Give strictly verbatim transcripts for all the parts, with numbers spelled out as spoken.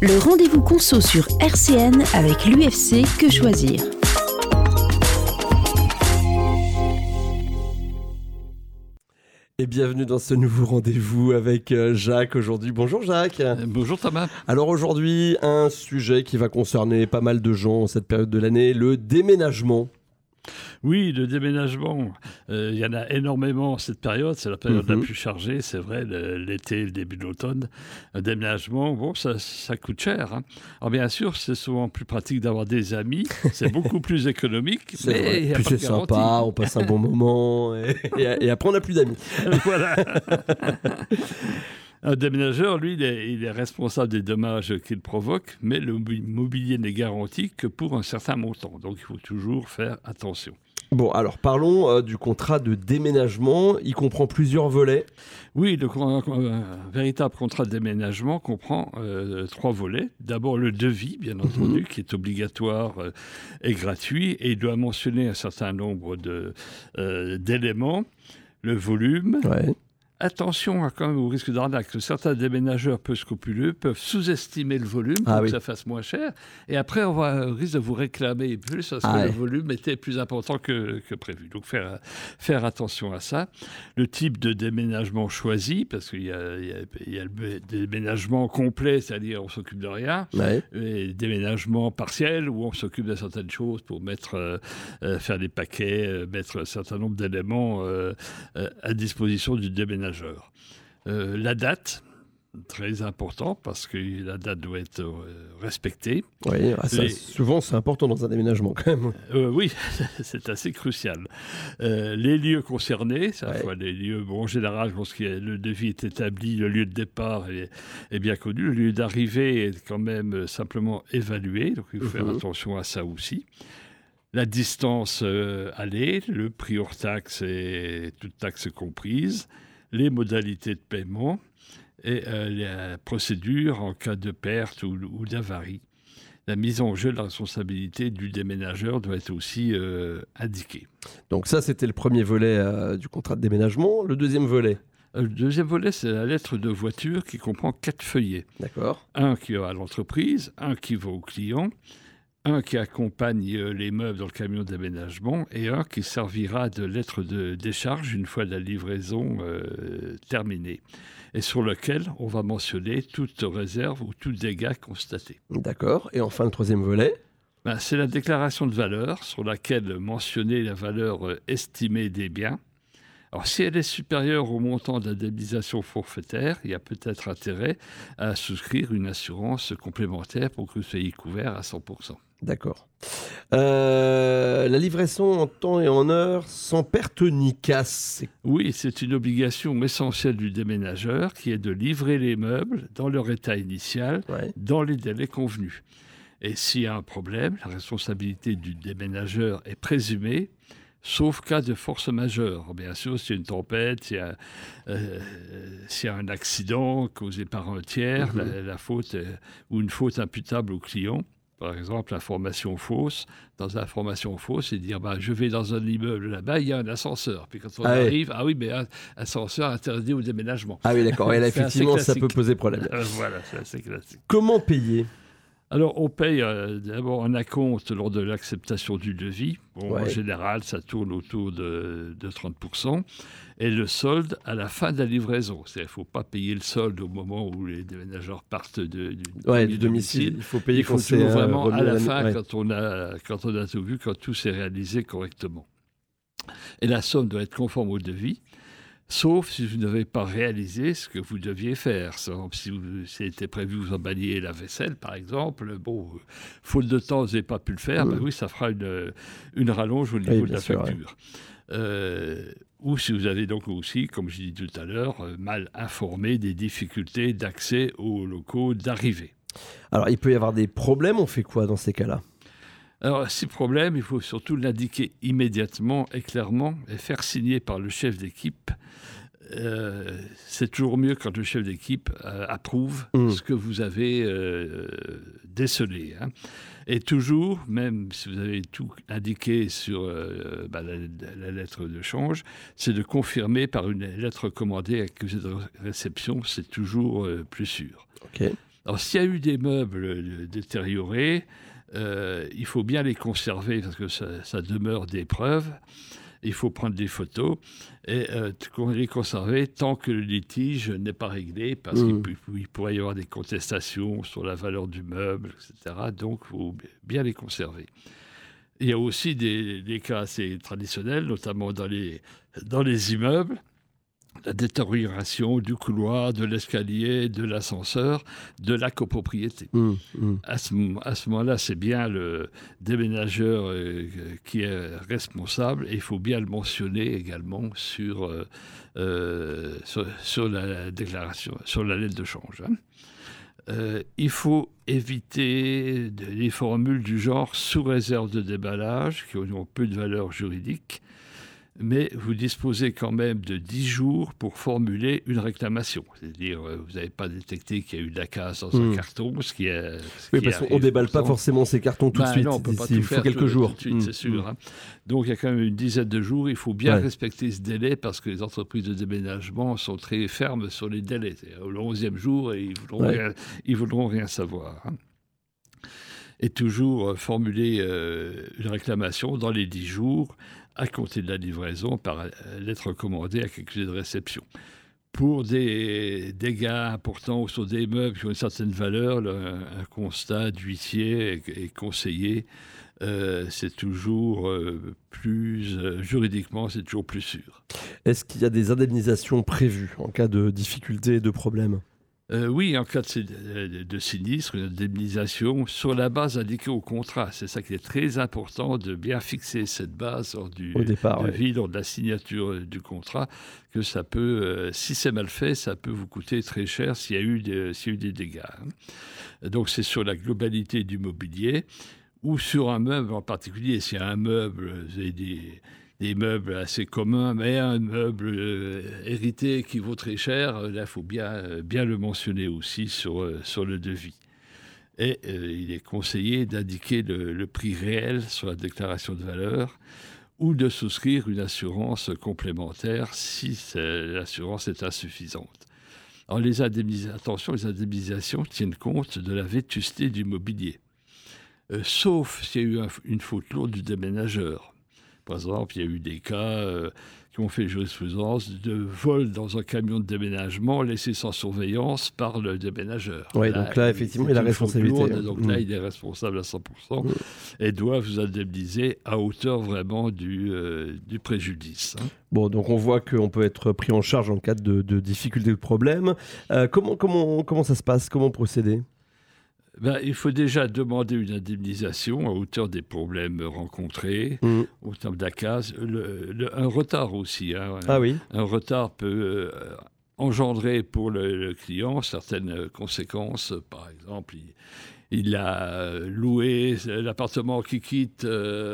Le rendez-vous conso sur R C N avec l'U F C Que Choisir. Et bienvenue dans ce nouveau rendez-vous avec Jacques aujourd'hui. Bonjour Jacques. Euh, bonjour Thomas. Alors aujourd'hui, un sujet qui va concerner pas mal de gens en cette période de l'année, le déménagement. Oui, le déménagement, euh, il y en a énormément cette période, c'est la période mmh. la plus chargée, c'est vrai, le, l'été, le début de l'automne. Un déménagement, bon, ça, ça coûte cher. Hein. Alors bien sûr, c'est souvent plus pratique d'avoir des amis, c'est beaucoup plus économique, c'est mais vrai. il y a Plus pas c'est de garantie. sympa, on passe un bon moment et, et, et après on n'a plus d'amis. Voilà. Un déménageur, lui, il est, il est responsable des dommages qu'il provoque, mais le mobilier n'est garanti que pour un certain montant. Donc, il faut toujours faire attention. Bon, alors parlons euh, du contrat de déménagement. Il comprend plusieurs volets. Oui, le euh, véritable contrat de déménagement comprend euh, trois volets. D'abord, le devis, bien entendu, mmh. qui est obligatoire euh, et gratuit, et il doit mentionner un certain nombre de, euh, d'éléments. Le volume. Ouais. Attention à quand même au risque d'arnaque. Certains déménageurs peu scrupuleux peuvent sous-estimer le volume pour ah, que oui. ça fasse moins cher. Et après, on va au risque de vous réclamer plus parce ah, que ouais. le volume était plus important que, que prévu. Donc, faire, faire attention à ça. Le type de déménagement choisi, parce qu'il y a, il y a, il y a le déménagement complet, c'est-à-dire on ne s'occupe de rien, ouais. et le déménagement partiel, où on s'occupe de certaines choses pour mettre, euh, euh, faire des paquets, euh, mettre un certain nombre d'éléments euh, euh, à disposition du déménageur. Euh, la date, très important parce que la date doit être euh, respectée. Oui, ah, ça, Les... souvent c'est important dans un déménagement quand même. Euh, oui, c'est assez crucial. Euh, les lieux concernés, c'est à la ouais. fois les lieux, bon, en général, lorsque le devis est établi, le lieu de départ est, est bien connu, le lieu d'arrivée est quand même simplement évalué, donc il faut mmh. faire attention à ça aussi. La distance euh, aller, le prix hors taxe et toute taxe comprise, les modalités de paiement et euh, la procédure en cas de perte ou, ou d'avarie. La mise en jeu de la responsabilité du déménageur doit être aussi euh, indiquée. Donc ça, c'était le premier volet euh, du contrat de déménagement. Le deuxième volet Le deuxième volet, c'est la lettre de voiture qui comprend quatre feuillets. D'accord. Un qui va à l'entreprise, un qui va au client, un qui accompagne les meubles dans le camion de déménagement et un qui servira de lettre de décharge une fois la livraison euh, terminée et sur lequel on va mentionner toute réserve ou tout dégât constaté. D'accord. Et enfin, le troisième volet ben, c'est la déclaration de valeur sur laquelle mentionner la valeur euh, estimée des biens. Alors, si elle est supérieure au montant d'indemnisation forfaitaire, il y a peut-être intérêt à souscrire une assurance complémentaire pour que vous soyez couvert à cent pour cent. D'accord. Euh, la livraison en temps et en heure, sans perte ni casse. Oui, c'est une obligation essentielle du déménageur qui est de livrer les meubles dans leur état initial, ouais. dans les délais convenus. Et s'il y a un problème, la responsabilité du déménageur est présumée, sauf cas de force majeure. Bien sûr, s'il y a une tempête, s'il y a, euh, s'il y a un accident causé par un tiers, mmh. la, la faute est, ou une faute imputable au client. Par exemple, information fausse. Dans l'information fausse, c'est dire bah, je vais dans un immeuble là-bas, il y a un ascenseur. Puis quand on ah arrive, oui. ah oui, mais un ascenseur interdit au déménagement. Ah oui, d'accord. Et là, effectivement, ça peut poser problème. Euh, voilà, c'est assez classique. Comment payer ? Alors, on paye euh, d'abord un acompte lors de l'acceptation du devis. Bon, ouais. En général, ça tourne autour de, de trente pour cent. Et le solde à la fin de la livraison. C'est-à-dire qu'il ne faut pas payer le solde au moment où les déménageurs partent de, du, ouais, du domicile. domicile. Il faut payer Il faut quand c'est euh, vraiment à la fin, ouais. quand, on a, quand on a tout vu, quand tout s'est réalisé correctement. Et la somme doit être conforme au devis. Sauf si vous n'avez pas réalisé ce que vous deviez faire. Si vous, c'était prévu vous emballiez la vaisselle, par exemple, bon, faute de temps, vous n'avez pas pu le faire, mmh. ben oui, ça fera une, une rallonge au niveau oui, de la sûr, facture. Ouais. Euh, ou si vous avez donc aussi, comme je dis tout à l'heure, mal informé des difficultés d'accès aux locaux d'arrivée. Alors, il peut y avoir des problèmes, on fait quoi dans ces cas-là ? Alors, si problème, il faut surtout l'indiquer immédiatement et clairement et faire signer par le chef d'équipe. Euh, c'est toujours mieux quand le chef d'équipe euh, approuve mmh. ce que vous avez euh, décelé. Hein. Et toujours, même si vous avez tout indiqué sur euh, bah, la, la lettre de change, c'est de confirmer par une lettre commandée accusée de réception, c'est toujours euh, plus sûr. Okay. Alors, s'il y a eu des meubles détériorés, euh, il faut bien les conserver parce que ça, ça demeure des preuves. Il faut prendre des photos et euh, les conserver tant que le litige n'est pas réglé, parce mmh. qu'il il pourrait y avoir des contestations sur la valeur du meuble, et cetera. Donc, il faut bien les conserver. Il y a aussi des, des cas assez traditionnels, notamment dans les, dans les immeubles. La détérioration du couloir, de l'escalier, de l'ascenseur, de la copropriété. Mmh, mmh. À ce, à ce moment-là, c'est bien le déménageur euh, qui est responsable et il faut bien le mentionner également sur, euh, euh, sur, sur la déclaration, sur la lettre de change. Hein. Euh, il faut éviter les formules du genre sous réserve de déballage qui ont peu de valeur juridique. Mais vous disposez quand même de dix jours pour formuler une réclamation. C'est-à-dire, vous n'avez pas détecté qu'il y a eu de la casse dans mmh. un carton, ce qui est... Ce oui, qui parce qu'on ne déballe pas forcément ces cartons tout ben de suite. Non, on peut pas il tout faut faire quelques tout, jours. Tout de suite, mmh. c'est sûr. Mmh. Hein. Donc, il y a quand même une dizaine de jours. Il faut bien ouais. respecter ce délai parce que les entreprises de déménagement sont très fermes sur les délais. Au onzième jour, ils ne voudront, ouais. rien, ils voudront rien savoir. Hein. Et toujours euh, formuler euh, une réclamation dans les dix jours à compter de la livraison par lettre commandée à accusé de réception. Pour des dégâts importants ou sur des meubles qui ont une certaine valeur, le, un constat d'huissier est, est conseillé. Euh, c'est toujours euh, plus, euh, juridiquement, c'est toujours plus sûr. Est-ce qu'il y a des indemnisations prévues en cas de difficultés et de problèmes ? Euh, oui, en cas de, de, de sinistre, une indemnisation sur la base indiquée au contrat. C'est ça qui est très important, de bien fixer cette base lors du au départ, devis, ouais. lors de la signature du contrat, que ça peut, euh, si c'est mal fait, ça peut vous coûter très cher s'il y a eu, de, s'il y a eu des dégâts. Hein. Donc c'est sur la globalité du mobilier ou sur un meuble en particulier. S'il y a un meuble, vous avez des... des meubles assez communs, mais un meuble euh, hérité qui vaut très cher, là, il faut bien, euh, bien le mentionner aussi sur, euh, sur le devis. Et euh, il est conseillé d'indiquer le, le prix réel sur la déclaration de valeur ou de souscrire une assurance complémentaire si l'assurance est insuffisante. Alors, les indemnisations, attention, les indemnisations tiennent compte de la vétusté du mobilier, euh, sauf s'il y a eu un, une faute lourde du déménageur. Par exemple, il y a eu des cas euh, qui ont fait jurisprudence de vol dans un camion de déménagement laissé sans surveillance par le déménageur. Oui, donc là, effectivement, il a la responsabilité. Lourde, donc mmh. là, il est responsable à cent pour cent mmh. et doit vous indemniser à hauteur vraiment du, euh, du préjudice. Hein. Bon, donc on voit qu'on peut être pris en charge en cas de, de difficultés, de problèmes. Euh, comment, comment, comment ça se passe ? Comment procéder ? Ben, il faut déjà demander une indemnisation à hauteur des problèmes rencontrés, mmh. au terme de la case. Le, le, un retard aussi. Hein, ah oui. Un retard peut euh, engendrer pour le, le client certaines conséquences. Par exemple, il, il a loué l'appartement qui quitte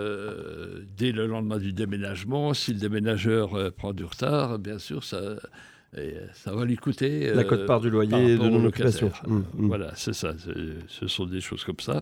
euh, dès le lendemain du déménagement. Si le déménageur euh, prend du retard, bien sûr, ça... Et ça va lui coûter... La quote-part euh, du loyer de non-occupation. Mmh, mmh. Voilà, c'est ça. C'est, ce sont des choses comme ça.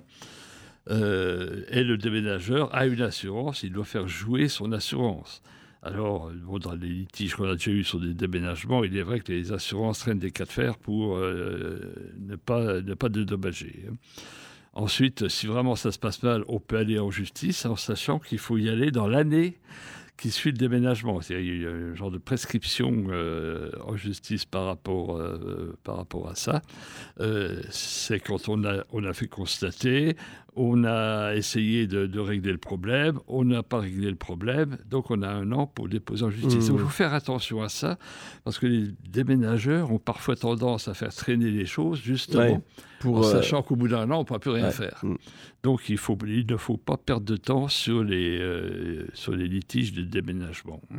Euh, et le déménageur a une assurance, il doit faire jouer son assurance. Alors, bon, dans les litiges qu'on a déjà eu sur des déménagements, il est vrai que les assurances traînent des cas de fer pour euh, ne pas, ne pas dédommager. Ensuite, si vraiment ça se passe mal, on peut aller en justice en sachant qu'il faut y aller dans l'année qui suit le déménagement. C'est-à-dire, il y a un genre de prescription euh, en justice par rapport, euh, par rapport à ça. Euh, c'est quand on a, on a fait constater, on a essayé de, de régler le problème, on n'a pas réglé le problème, donc on a un an pour déposer en justice. Mmh. Il faut faire attention à ça, parce que les déménageurs ont parfois tendance à faire traîner les choses, justement, ouais, pour, en euh... sachant qu'au bout d'un an, on ne pourra plus rien ouais. faire. Mmh. Donc il, faut, il ne faut pas perdre de temps sur les, euh, sur les litiges de déménagement. Hein.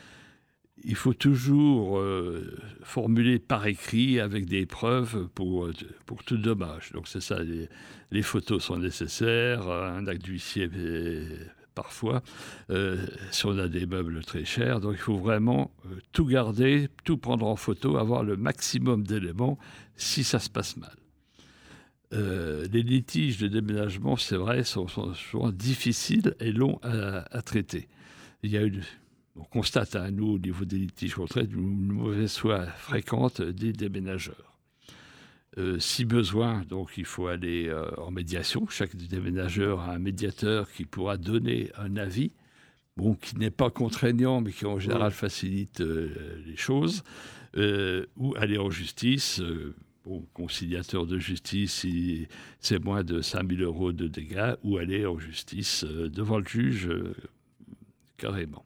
Il faut toujours euh, formuler par écrit avec des preuves pour, pour tout dommage. Donc c'est ça, les, les photos sont nécessaires, un acte d'huissier parfois, euh, si on a des meubles très chers. Donc il faut vraiment euh, tout garder, tout prendre en photo, avoir le maximum d'éléments si ça se passe mal. Euh, les litiges de déménagement, c'est vrai, sont, sont souvent difficiles et longs à, à traiter. Il y a une... On constate à nous, au niveau des litiges retraites, une mauvaise foi fréquente des déménageurs. Euh, si besoin, donc il faut aller euh, en médiation. Chaque déménageur a un médiateur qui pourra donner un avis, bon, qui n'est pas contraignant, mais qui en général facilite euh, les choses, euh, ou aller en justice. Euh, bon, conciliateur de justice, si c'est moins de cinq mille euros de dégâts, ou aller en justice euh, devant le juge, euh, carrément.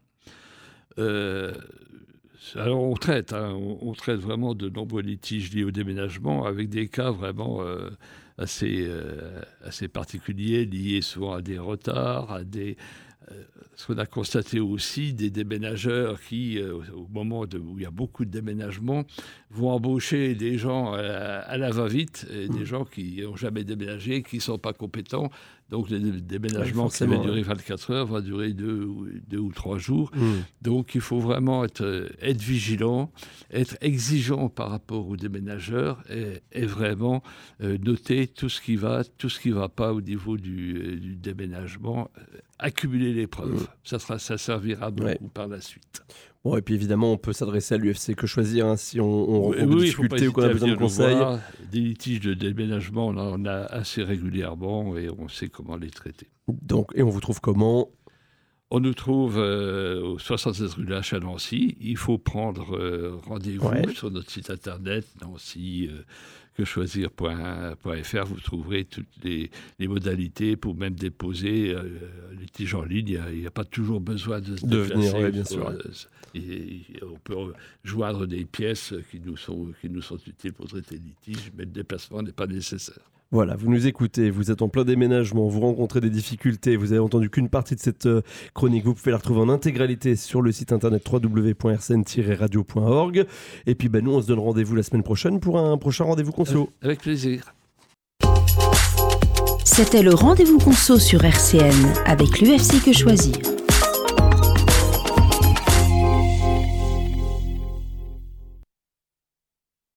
Euh, Alors on traite, hein, on, on traite vraiment de nombreux litiges liés au déménagement avec des cas vraiment euh, assez, euh, assez particuliers, liés souvent à des retards, à des... Euh, ce qu'on a constaté aussi, des déménageurs qui, euh, au moment de, où il y a beaucoup de déménagements, vont embaucher des gens à, à la va-vite, et des gens qui n'ont jamais déménagé, qui ne sont pas compétents. Donc, le déménagement qui avait duré vingt-quatre heures va durer deux, deux ou trois jours. Mmh. Donc, il faut vraiment être, être vigilant, être exigeant par rapport aux déménageurs et, et vraiment euh, noter tout ce qui va, tout ce qui ne va pas au niveau du, du déménagement, euh, accumuler les preuves. Mmh. Ça, sera, ça servira beaucoup ouais. par la suite. Bon, et puis évidemment, on peut s'adresser à l'U F C Que Choisir hein, si on, on rencontre oui, des difficultés ou qu'on a besoin de conseils. Voir. Des litiges de déménagement, on en a assez régulièrement et on sait comment les traiter. Donc, et on vous trouve comment ? On nous trouve euh, au soixante-seize rue de l'Hache à Nancy. Il faut prendre euh, rendez-vous ouais. sur notre site internet, nancy que choisir point f r. Vous trouverez toutes les, les modalités pour même déposer euh, litige en ligne. Il n'y a, a pas toujours besoin de se de déplacer. Venir, ouais, bien sûr. Euh, et, et on peut joindre des pièces qui nous sont, qui nous sont utiles pour traiter le litige, mais le déplacement n'est pas nécessaire. Voilà, vous nous écoutez, vous êtes en plein déménagement, vous rencontrez des difficultés, vous avez entendu qu'une partie de cette euh, chronique, vous pouvez la retrouver en intégralité sur le site internet w w w point r c n tiret radio point org. Et puis ben, nous, on se donne rendez-vous la semaine prochaine pour un prochain rendez-vous conso. Avec plaisir. C'était le rendez-vous conso sur R C N avec l'U F C Que Choisir.